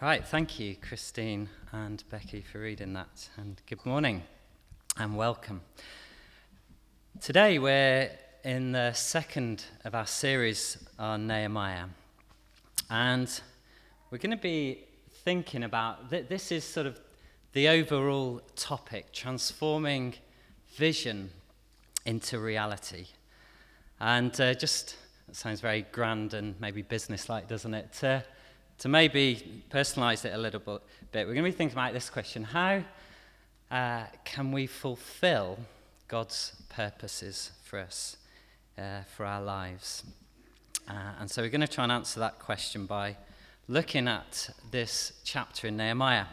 Right, thank you, Christine and Becky, for reading that. And good morning and welcome. Today we're in the second of our series on Nehemiah. And we're going to be thinking about, this is sort of the overall topic, transforming vision into reality. And that sounds very grand and maybe business-like, doesn't it? To maybe personalize it a little bit, we're going to be thinking about this question: how can we fulfill God's purposes for us, for our lives? And so we're going to try and answer that question by looking at this chapter in Nehemiah.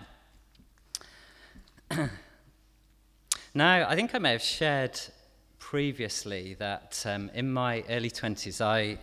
Now, I think I may have shared previously that in my early 20s, I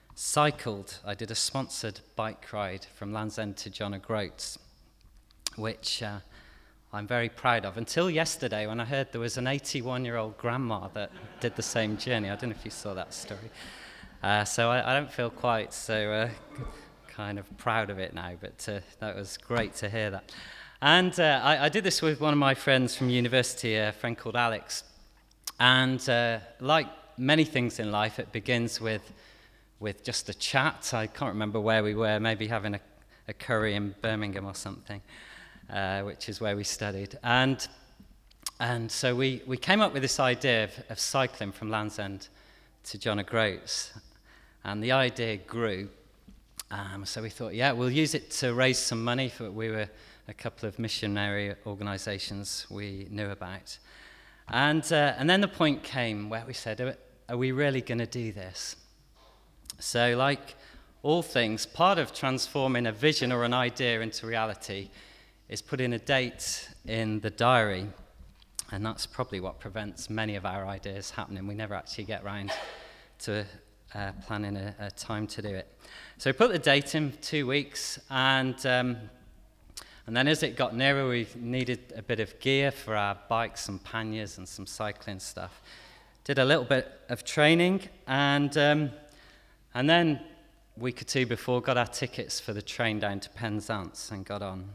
did a sponsored bike ride from Land's End to John O'Groats, which I'm very proud of. Until yesterday, when I heard there was an 81-year-old grandma that did the same journey. I don't know if you saw that story. So I don't feel quite so kind of proud of it now, but that was great to hear that. And I did this with one of my friends from university, a friend called Alex. And like many things in life, it begins with just a chat. I can't remember where we were, maybe having a curry in Birmingham or something, which is where we studied. And so we came up with this idea of cycling from Land's End to John O'Groats. And the idea grew. So we thought, we'll use it to raise some money for we were a couple of missionary organisations we knew about. And then the point came where we said, are we really going to do this? So like all things, part of transforming a vision or an idea into reality is putting a date in the diary. And that's probably what prevents many of our ideas happening. We never actually get round to planning a time to do it. So we put the date in 2 weeks, and then as it got nearer, we needed a bit of gear for our bikes and panniers and some cycling stuff. Did a little bit of training, and then a week or two before, got our tickets for the train down to Penzance and got on.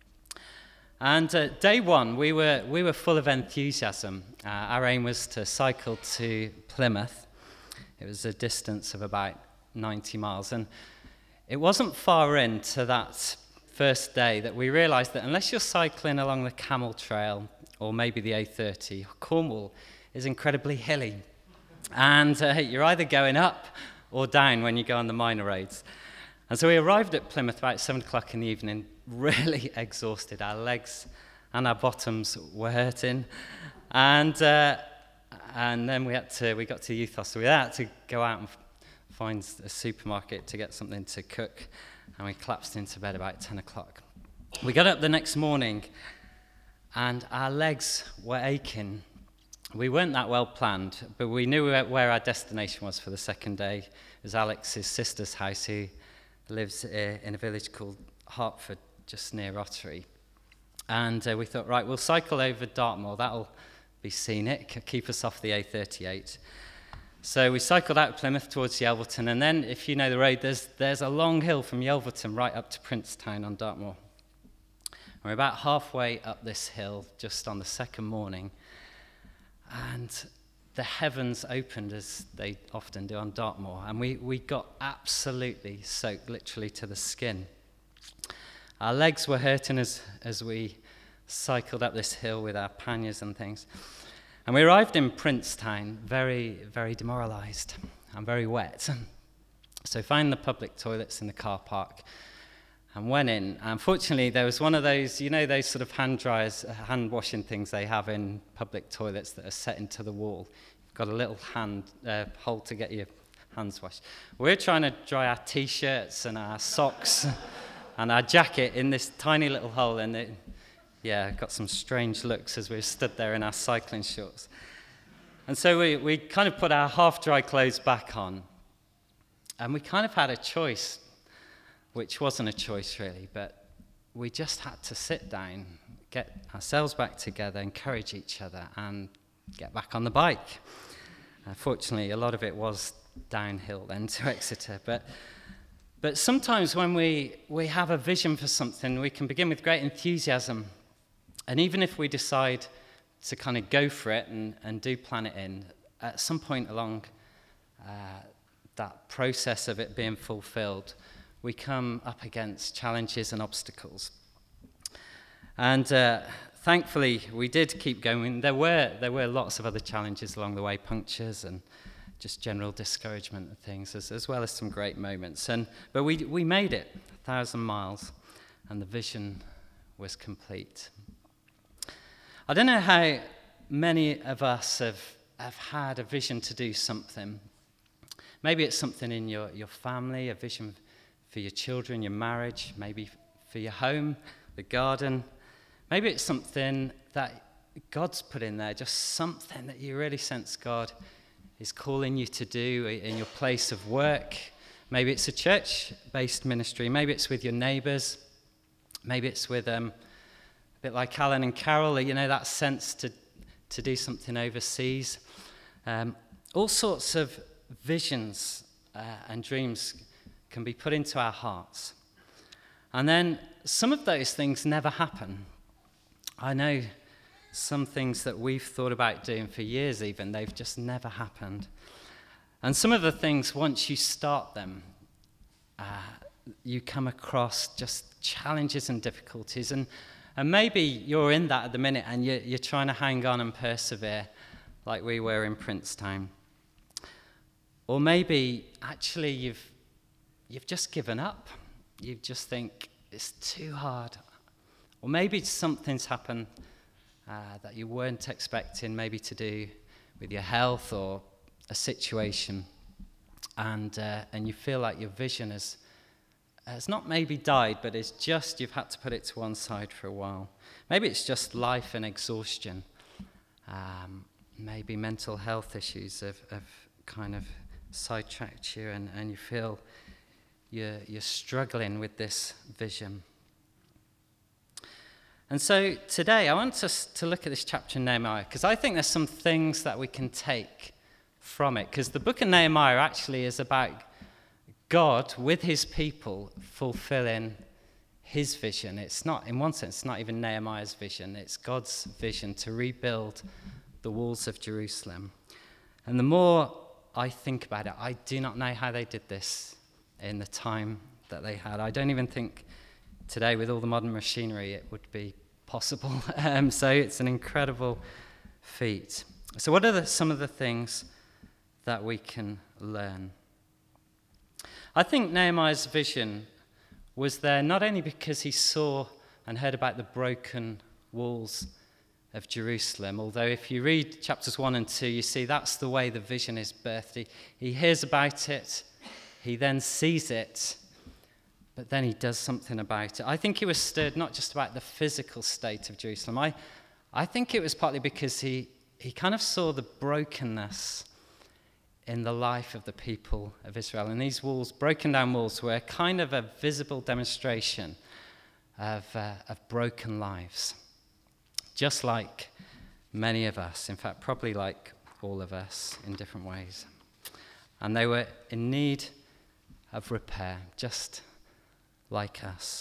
And day one, we were full of enthusiasm. Our aim was to cycle to Plymouth. It was a distance of about 90 miles. And it wasn't far into that first day that we realised that unless you're cycling along the Camel Trail or maybe the A30, Cornwall is incredibly hilly. And you're either going up or down when you go on the minor roads. And so we arrived at Plymouth about 7 o'clock in the evening, really exhausted. Our legs and our bottoms were hurting. And then we got to the youth hostel. We had to go out and find a supermarket to get something to cook. And we collapsed into bed about 10 o'clock. We got up the next morning, and our legs were aching. We weren't that well planned, but we knew where our destination was for the second day. It was Alex's sister's house, who lives in a village called Hertford, just near Ottery. And we thought, right, we'll cycle over Dartmoor. That'll be scenic, keep us off the A38. So we cycled out of Plymouth towards Yelverton, and then, if you know the road, there's a long hill from Yelverton right up to Princetown on Dartmoor. We're about halfway up this hill, just on the second morning, and the heavens opened, as they often do on Dartmoor, and we got absolutely soaked, literally to the skin. Our legs were hurting as we cycled up this hill with our panniers and things. And we arrived in Princetown very, very demoralised and very wet. So found the public toilets in the car park and went in. Unfortunately, there was one of those, those sort of hand dryers, hand washing things they have in public toilets that are set into the wall. You've got a little hand hole to get your hands washed. We're trying to dry our T-shirts and our socks and our jacket in this tiny little hole, and it got some strange looks as we stood there in our cycling shorts. And so we kind of put our half-dry clothes back on, and we kind of had a choice, which wasn't a choice really, but we just had to sit down, get ourselves back together, encourage each other, and get back on the bike. Fortunately, a lot of it was downhill then to Exeter, but But sometimes when we have a vision for something, we can begin with great enthusiasm. And even if we decide to kind of go for it and do plan it in, at some point along that process of it being fulfilled, we come up against challenges and obstacles. And thankfully, we did keep going. There were lots of other challenges along the way, punctures and just general discouragement and things, as well as some great moments. But we made it 1,000 miles, and the vision was complete. I don't know how many of us have had a vision to do something. Maybe it's something in your family, a vision for your children, your marriage, maybe for your home, the garden. Maybe it's something that God's put in there, just something that you really sense God is calling you to do in your place of work. Maybe it's a church-based ministry. Maybe it's with your neighbours. Maybe it's with a bit like Alan and Carol, that sense to do something overseas. All sorts of visions and dreams can be put into our hearts. And then some of those things never happen. I know some things that we've thought about doing for years even, they've just never happened. And some of the things, once you start them, you come across just challenges and difficulties. And maybe you're in that at the minute and you're trying to hang on and persevere like we were in Princetown. Or maybe actually you've just given up. You just think it's too hard. Or maybe something's happened that you weren't expecting, maybe to do with your health or a situation, and you feel like your vision has not maybe died, but it's just you've had to put it to one side for a while. Maybe it's just life and exhaustion. Maybe mental health issues have kind of sidetracked you, and you feel you're struggling with this vision. And so today I want us to look at this chapter in Nehemiah, because I think there's some things that we can take from it. Because the book of Nehemiah actually is about God with his people fulfilling his vision. It's not, in one sense, it's not even Nehemiah's vision. It's God's vision to rebuild the walls of Jerusalem. And the more I think about it, I do not know how they did this in the time that they had. I don't even think today, with all the modern machinery, it would be possible. So it's an incredible feat. So what are some of the things that we can learn? I think Nehemiah's vision was there not only because he saw and heard about the broken walls of Jerusalem, although if you read chapters 1 and 2, you see that's the way the vision is birthed. He hears about it, he then sees it, but then he does something about it. I think he was stirred not just about the physical state of Jerusalem. I think it was partly because he kind of saw the brokenness in the life of the people of Israel. And these walls, broken down walls, were kind of a visible demonstration of broken lives. Just like many of us, in fact, probably like all of us in different ways. And they were in need of repair, just like us.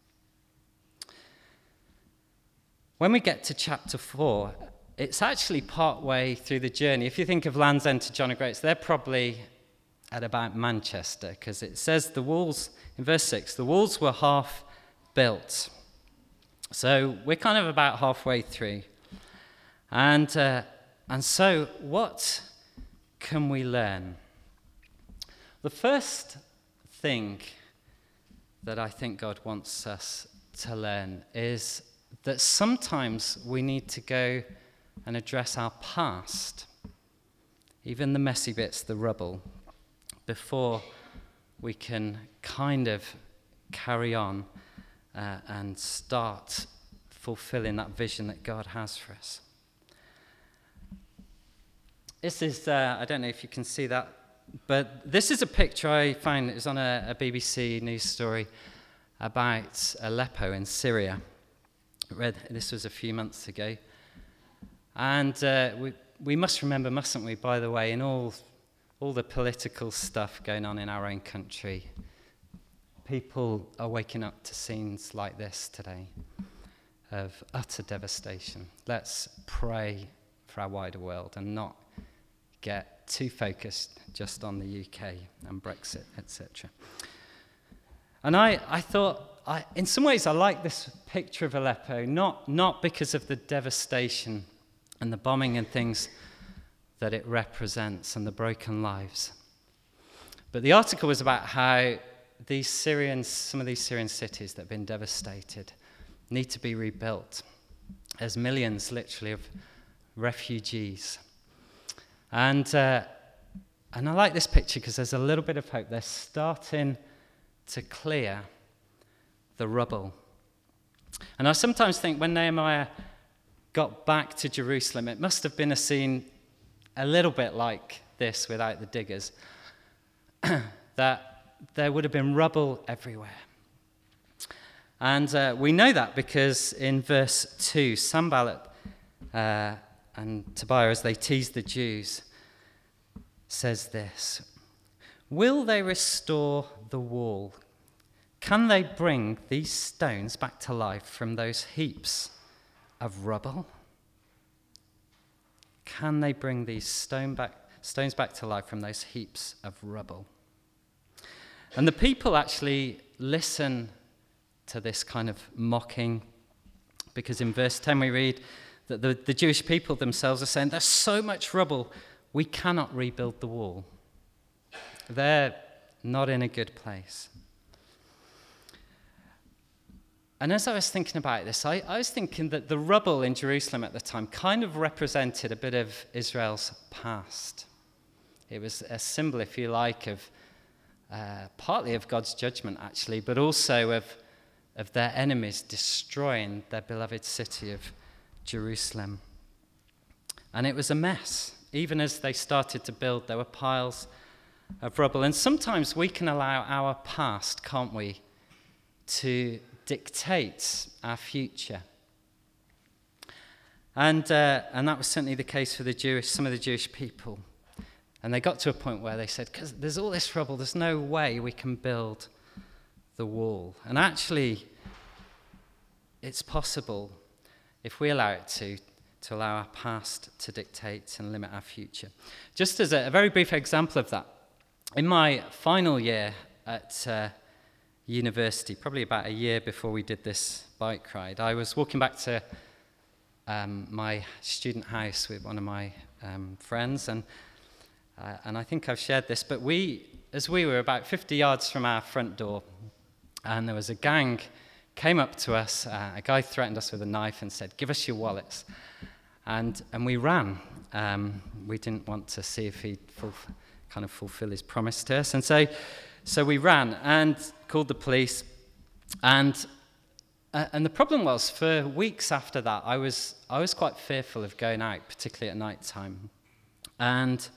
When we get to chapter 4, it's actually part way through the journey. If you think of Land's End to John O'Groats, they're probably at about Manchester, because it says the walls, in verse 6, the walls were half built. So we're kind of about halfway through. And so what can we learn? The first thing that I think God wants us to learn is that sometimes we need to go and address our past, even the messy bits, the rubble, before we can kind of carry on and start fulfilling that vision that God has for us. This is, I don't know if you can see that, but this is a picture I found. It was on a BBC news story about Aleppo in Syria. I read this was a few months ago. And we must remember, mustn't we, by the way, in all the political stuff going on in our own country, people are waking up to scenes like this today of utter devastation. Let's pray for our wider world and not get too focused just on the UK and Brexit, etc. And I thought, in some ways, I like this picture of Aleppo, not because of the devastation and the bombing and things that it represents and the broken lives. But the article was about how some of these Syrian cities that have been devastated need to be rebuilt as millions, literally, of refugees. And I like this picture because there's a little bit of hope. They're starting to clear the rubble. And I sometimes think when Nehemiah got back to Jerusalem, it must have been a scene a little bit like this without the diggers, that there would have been rubble everywhere. And we know that because in verse 2, Sanballat and Tobiah, as they tease the Jews, says this: "Will they restore the wall? Can they bring these stones back to life from those heaps of rubble?" Can they bring these stones back to life from those heaps of rubble? And the people actually listen to this kind of mocking, because in verse 10 we read that the Jewish people themselves are saying, there's so much rubble, we cannot rebuild the wall. They're not in a good place. And as I was thinking about this, I was thinking that the rubble in Jerusalem at the time kind of represented a bit of Israel's past. It was a symbol, if you like, of partly of God's judgment, actually, but also of their enemies destroying their beloved city of Jerusalem. And it was a mess. Even as they started to build, there were piles of rubble. And sometimes we can allow our past, can't we, to dictate our future. And that was certainly the case for some of the Jewish people. And they got to a point where they said, because there's all this rubble, there's no way we can build the wall. And actually, it's possible, if we allow it to allow our past to dictate and limit our future. Just as a very brief example of that, in my final year at university, probably about a year before we did this bike ride, I was walking back to my student house with one of my friends, and I think I've shared this, but we were about 50 yards from our front door, and there was a gang came up to us, a guy threatened us with a knife and said, "Give us your wallets." And we ran. We didn't want to see if he'd fulfill his promise to us. And so we ran and called the police. And the problem was, for weeks after that, I was quite fearful of going out, particularly at night time. And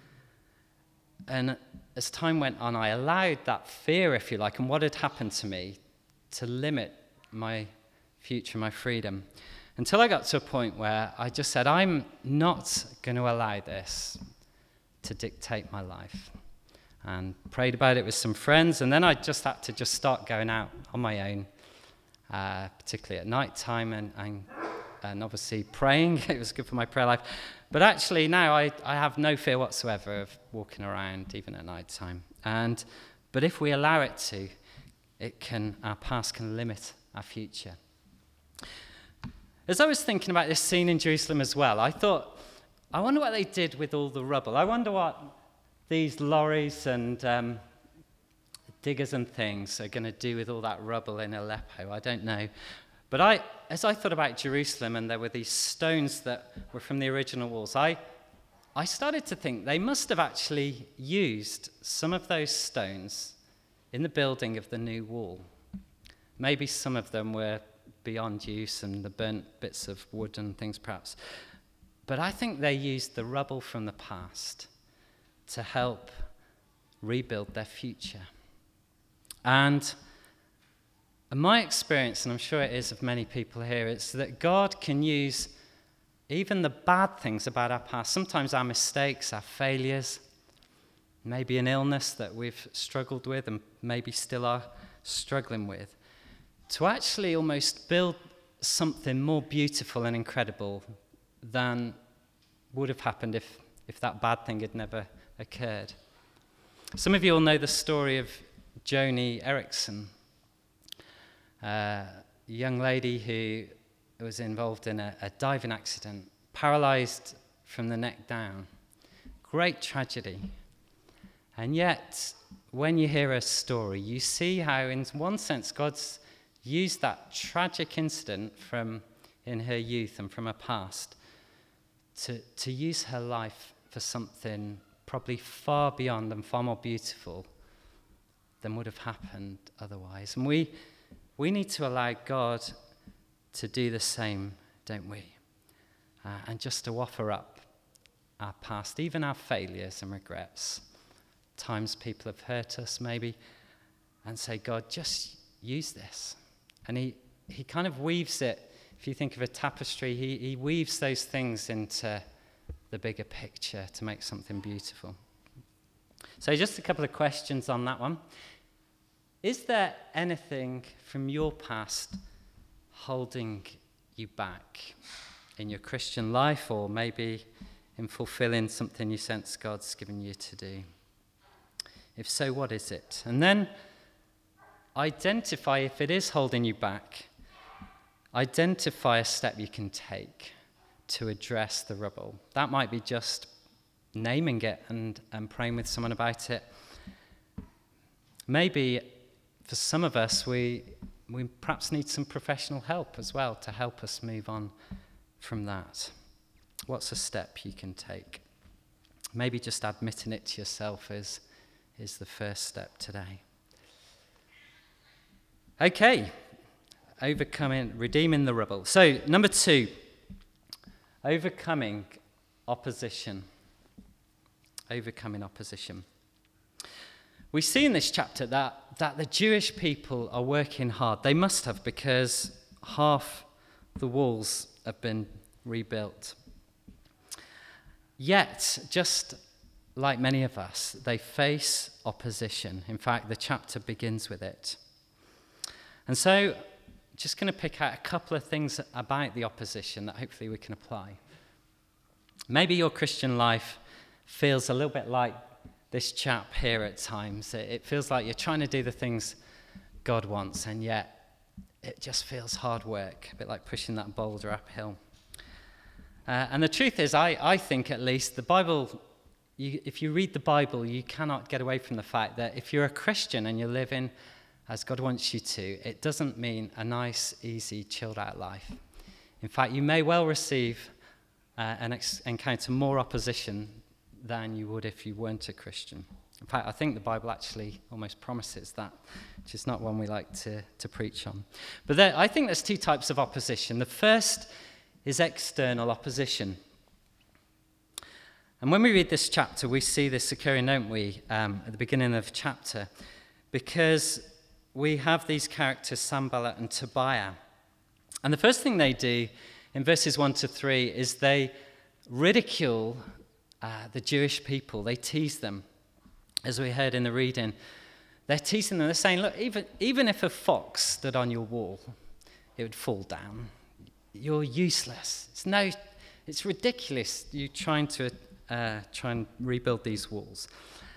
as time went on, I allowed that fear, if you like, and what had happened to me to limit my future, my freedom, until I got to a point where I just said, I'm not going to allow this to dictate my life. And prayed about it with some friends, and then I just had to start going out on my own, particularly at night time, and obviously praying. It was good for my prayer life. But actually now I have no fear whatsoever of walking around even at night time. But if we allow it to, our past can limit our future. As I was thinking about this scene in Jerusalem as well, I thought, I wonder what they did with all the rubble. I wonder what these lorries and diggers and things are going to do with all that rubble in Aleppo. I don't know. But as I thought about Jerusalem, and there were these stones that were from the original walls, I started to think they must have actually used some of those stones in the building of the new wall. Maybe some of them were beyond use and the burnt bits of wood and things perhaps. But I think they used the rubble from the past to help rebuild their future. And my experience, and I'm sure it is of many people here, is that God can use even the bad things about our past, sometimes our mistakes, our failures, maybe an illness that we've struggled with and maybe still are struggling with, to actually almost build something more beautiful and incredible than would have happened if that bad thing had never occurred. Some of you will know the story of Joni Eriksson, a young lady who was involved in a diving accident, paralyzed from the neck down. Great tragedy. And yet, when you hear her story, you see how, in one sense, God's used that tragic incident in her youth and from her past to use her life for something probably far beyond and far more beautiful than would have happened otherwise. And we need to allow God to do the same, don't we? And just to offer up our past, even our failures and regrets, times people have hurt us maybe, and say, God, just use this. And he kind of weaves it. If you think of a tapestry, he weaves those things into the bigger picture to make something beautiful. So just a couple of questions on that one. Is there anything from your past holding you back in your Christian life, or maybe in fulfilling something you sense God's given you to do? If so, what is it? And then identify if it is holding you back. Identify a step you can take to address the rubble. That might be just naming it and praying with someone about it. Maybe for some of us, we perhaps need some professional help as well to help us move on from that. What's a step you can take? Maybe just admitting it to yourself is the first step today. Okay, redeeming the rubble. So, number 2, overcoming opposition. Overcoming opposition. We see in this chapter that the Jewish people are working hard. They must have, because half the walls have been rebuilt. Yet, just like many of us, they face opposition. In fact, the chapter begins with it. And so, just going to pick out a couple of things about the opposition that hopefully we can apply. Maybe your Christian life feels a little bit like this chap here at times. It feels like you're trying to do the things God wants, and yet it just feels hard work, a bit like pushing that boulder uphill. And the truth is, I think at least, the Bible, if you read the Bible, you cannot get away from the fact that if you're a Christian and you're living as God wants you to, it doesn't mean a nice, easy, chilled out life. In fact, you may well receive and encounter more opposition than you would if you weren't a Christian. In fact, I think the Bible actually almost promises that, which is not one we like to preach on. But I think there's 2 types of opposition. The first is external opposition. And when we read this chapter, we see this occurring, don't we, at the beginning of the chapter, because we have these characters, Sanballat and Tobiah. And the first thing they do in verses 1 to 3 is they ridicule the Jewish people. They tease them, as we heard in the reading. They're teasing them. They're saying, look, even if a fox stood on your wall, it would fall down. You're useless. It's ridiculous you trying to try and rebuild these walls.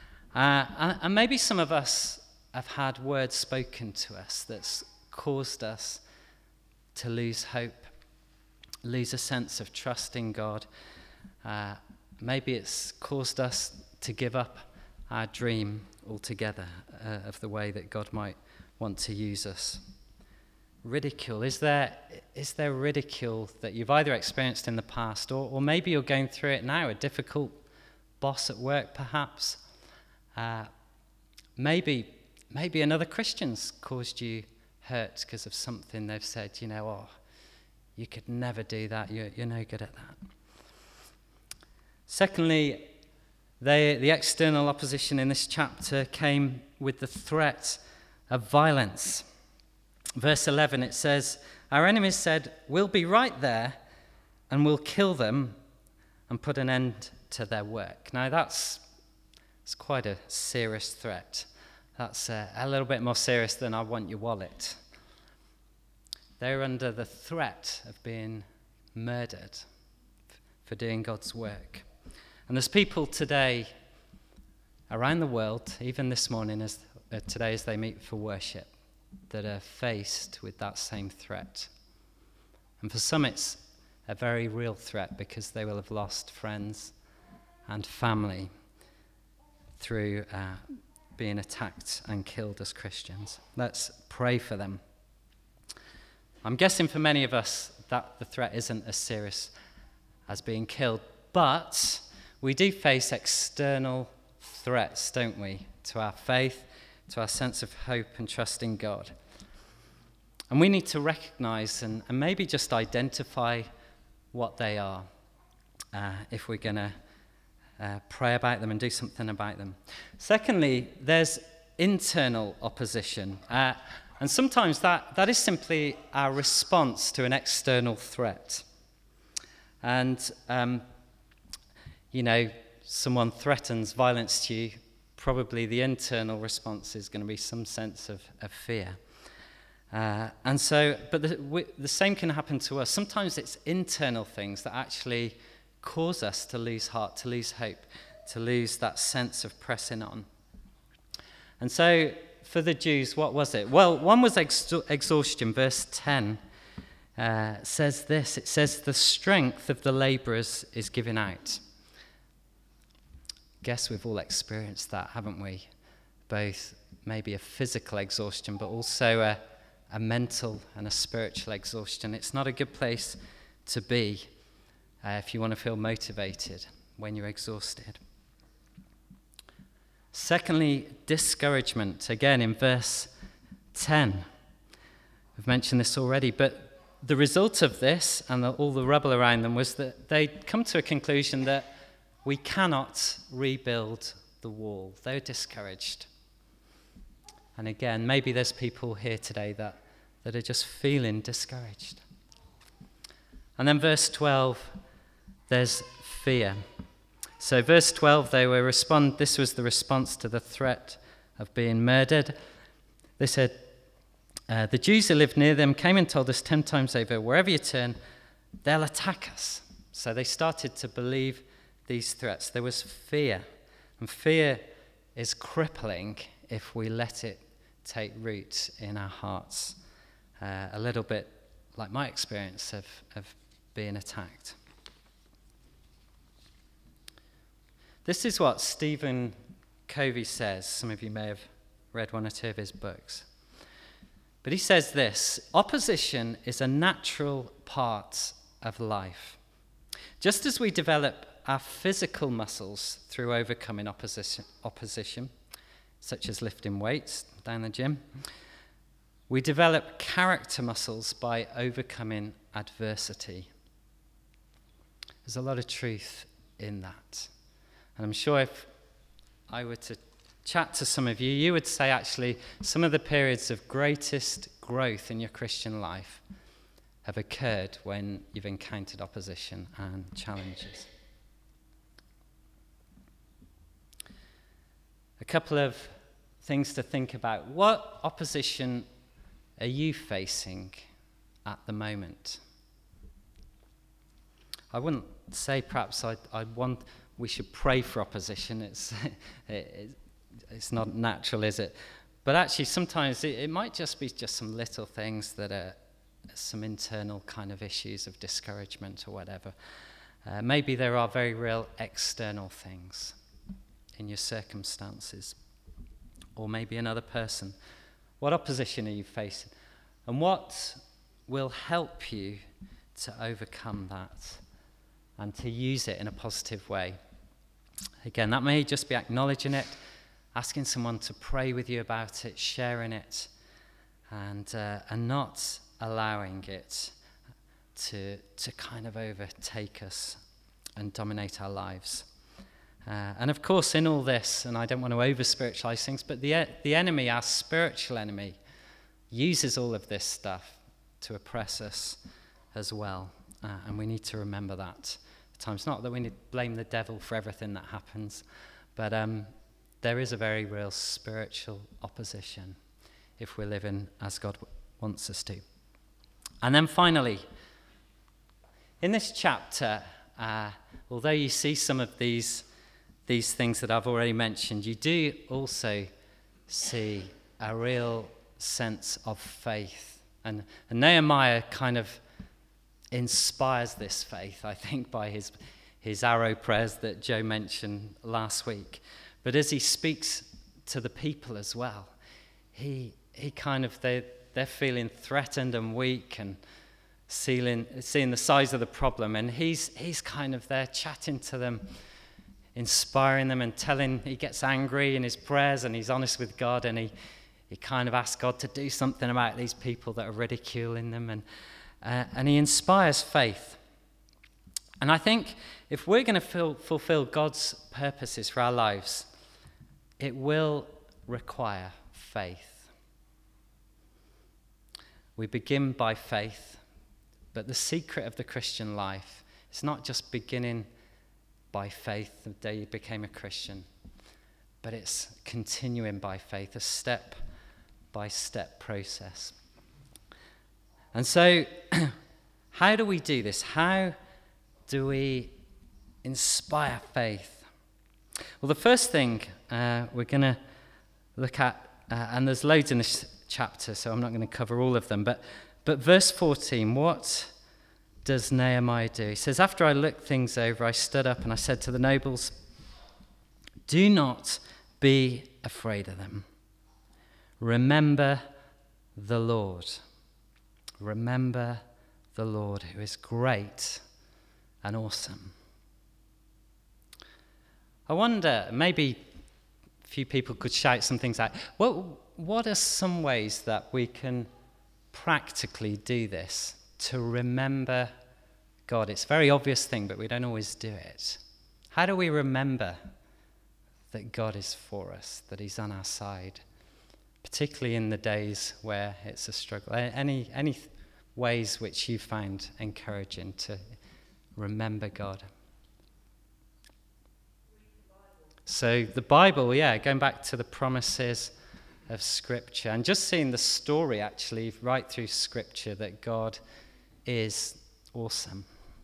And maybe some of us have had words spoken to us that's caused us to lose hope, lose a sense of trust in God. Maybe it's caused us to give up our dream altogether of the way that God might want to use us. Ridicule. Is there ridicule that you've either experienced in the past, or maybe you're going through it now, a difficult boss at work perhaps? Maybe another Christian's caused you hurt because of something they've said, you could never do that, you're no good at that. Secondly, the external opposition in this chapter came with the threat of violence. Verse 11, it says, our enemies said, we'll be right there and we'll kill them and put an end to their work. Now it's quite a serious threat That's a little bit more serious than I want your wallet. They're under the threat of being murdered for doing God's work. And there's people today around the world, even this morning, today as they meet for worship, that are faced with that same threat. And for some it's a very real threat because they will have lost friends and family through being attacked and killed as Christians. Let's pray for them. I'm guessing for many of us that the threat isn't as serious as being killed, but we do face external threats, don't we, to our faith, to our sense of hope and trust in God. And we need to recognize and maybe just identify what they are if we're going to pray about them and do something about them. Secondly, there's internal opposition. And sometimes that is simply our response to an external threat. And, someone threatens violence to you, probably the internal response is going to be some sense of fear. But the same can happen to us. Sometimes it's internal things that actually cause us to lose heart, to lose hope, to lose that sense of pressing on. And so for the Jews, what was it? Well, one was exhaustion. Verse 10 says this. It says, the strength of the labourers is given out. Guess we've all experienced that, haven't we? Both maybe a physical exhaustion, but also a mental and a spiritual exhaustion. It's not a good place to be if you want to feel motivated when you're exhausted. Secondly, discouragement. Again, in verse 10. I've mentioned this already, but the result of this and all the rubble around them was that they'd come to a conclusion that we cannot rebuild the wall. They're discouraged. And again, maybe there's people here today that are just feeling discouraged. And then verse 12, there's fear. So verse 12, this was the response to the threat of being murdered. They said, the Jews who lived near them came and told us 10 times over, wherever you turn, they'll attack us. So they started to believe these threats. There was fear. And fear is crippling if we let it take root in our hearts. A little bit like my experience of being attacked. This is what Stephen Covey says. Some of you may have read one or two of his books. But he says this: opposition is a natural part of life. Just as we develop our physical muscles through overcoming opposition, such as lifting weights down the gym, we develop character muscles by overcoming adversity. There's a lot of truth in that. And I'm sure if I were to chat to some of you, you would say actually some of the periods of greatest growth in your Christian life have occurred when you've encountered opposition and challenges. A couple of things to think about. What opposition are you facing at the moment? I wouldn't say perhaps we should pray for opposition. It's not natural, is it? But actually sometimes it might just be just some little things that are some internal kind of issues of discouragement or whatever. Maybe there are very real external things in your circumstances, or maybe another person. What opposition are you facing? And what will help you to overcome that and to use it in a positive way? Again, that may just be acknowledging it, asking someone to pray with you about it, sharing it, and not allowing it to kind of overtake us and dominate our lives. And of course, in all this, and I don't want to over-spiritualize things, but the enemy, our spiritual enemy, uses all of this stuff to oppress us as well. And we need to remember that at times. Not that we need to blame the devil for everything that happens, but there is a very real spiritual opposition if we're living as God wants us to. And then finally, in this chapter, although you see some of these things that I've already mentioned, you do also see a real sense of faith. And Nehemiah kind of inspires this faith, I think, by his arrow prayers that Joe mentioned last week. But as he speaks to the people as well, he kind of, they're feeling threatened and weak and seeing the size of the problem, and he's kind of there chatting to them, inspiring them and he gets angry in his prayers, and he's honest with God, and he kind of asks God to do something about these people that are ridiculing them, and he inspires faith. And I think if we're going to fulfill God's purposes for our lives, it will require faith. We begin by faith, but the secret of the Christian life is not just beginning by faith the day you became a Christian, but it's continuing by faith, a step-by-step process. And so, how do we do this? How do we inspire faith? Well, the first thing we're going to look at, and there's loads in this chapter, so I'm not going to cover all of them, but verse 14, what does Nehemiah do? He says, after I looked things over, I stood up and I said to the nobles, do not be afraid of them. Remember the Lord. Remember the Lord, who is great and awesome. I wonder, maybe a few people could shout some things out. What are some ways that we can practically do this, to remember God? It's a very obvious thing, but we don't always do it. How do we remember that God is for us, that he's on our side, particularly in the days where it's a struggle? Any ways which you find encouraging to remember God? So the Bible, going back to the promises of Scripture, and just seeing the story actually right through Scripture that God is awesome.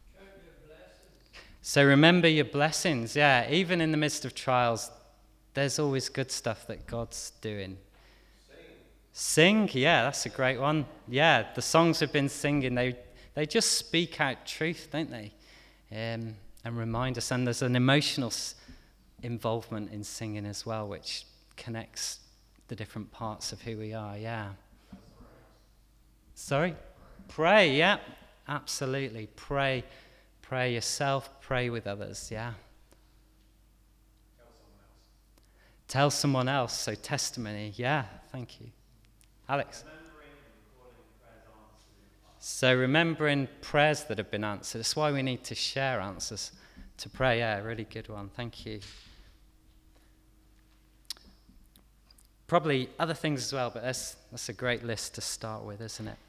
So remember your blessings. Even in the midst of trials, there's always good stuff that God's doing. Sing, that's a great one. The songs we've been singing, they just speak out truth, don't they? And remind us, and there's an emotional involvement in singing as well, which connects the different parts of who we are. Sorry? Pray, absolutely. Pray yourself, pray with others, Tell someone else, so testimony, thank you. Alex? So remembering prayers that have been answered. That's why we need to share answers to pray. Really good one, thank you. Probably other things as well, but that's a great list to start with, isn't it?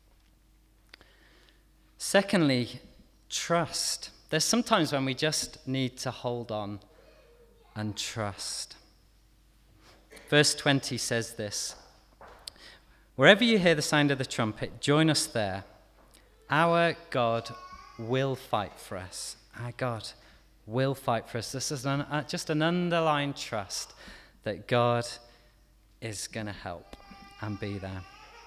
Secondly, trust. There's sometimes when we just need to hold on and trust. Verse 20 says this: wherever you hear the sound of the trumpet, join us there. Our God will fight for us. Our God will fight for us. This is just an underlying trust that God is going to help and be there.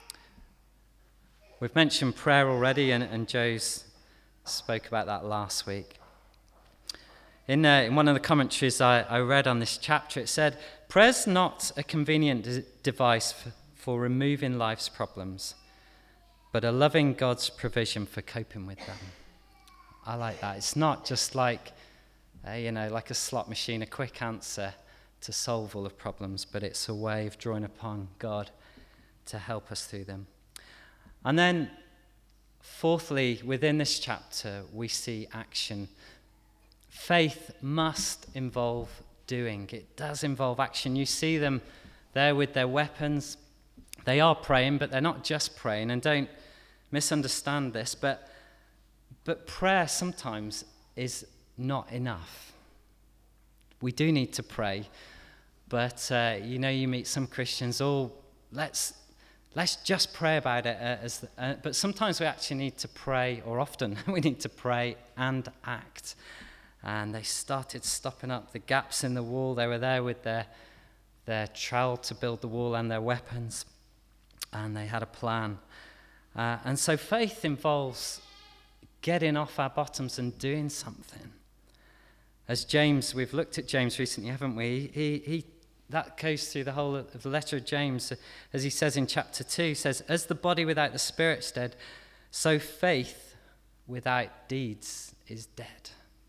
We've mentioned prayer already, and Joe's spoke about that last week. In one of the commentaries I read on this chapter, it said, prayer's not a convenient device for removing life's problems, but a loving God's provision for coping with them. I like that. It's not just like a slot machine, a quick answer to solve all of problems, but it's a way of drawing upon God to help us through them. And then, fourthly, within this chapter, we see action. Faith must involve doing. It does involve action. You see them there with their weapons. They are praying, but they're not just praying, and don't misunderstand this, but prayer sometimes is not enough. We do need to pray, But you meet some Christians, let's just pray about it. But sometimes we actually need to pray, or often we need to pray and act. And they started stopping up the gaps in the wall. They were there with their trowel to build the wall and their weapons, and they had a plan. And so faith involves getting off our bottoms and doing something. As James, we've looked at James recently, haven't we? He that goes through the whole of the letter of James, as he says in chapter 2, says, as the body without the spirit's dead, so faith without deeds is dead.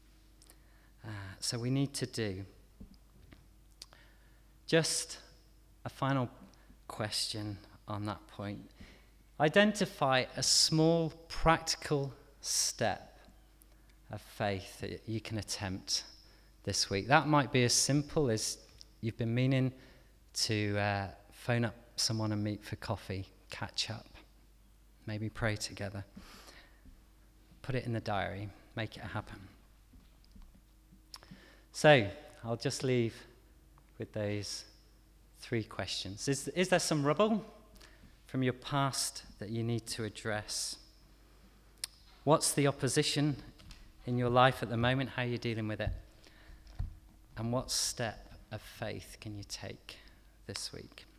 So we need to do. Just a final question on that point. Identify a small practical step of faith that you can attempt this week. That might be as simple as you've been meaning to phone up someone and meet for coffee, catch up, maybe pray together. Put it in the diary, make it happen. So, I'll just leave with those 3 questions. Is there some rubble from your past that you need to address? What's the opposition in your life at the moment? How are you dealing with it? And what step of faith can you take this week?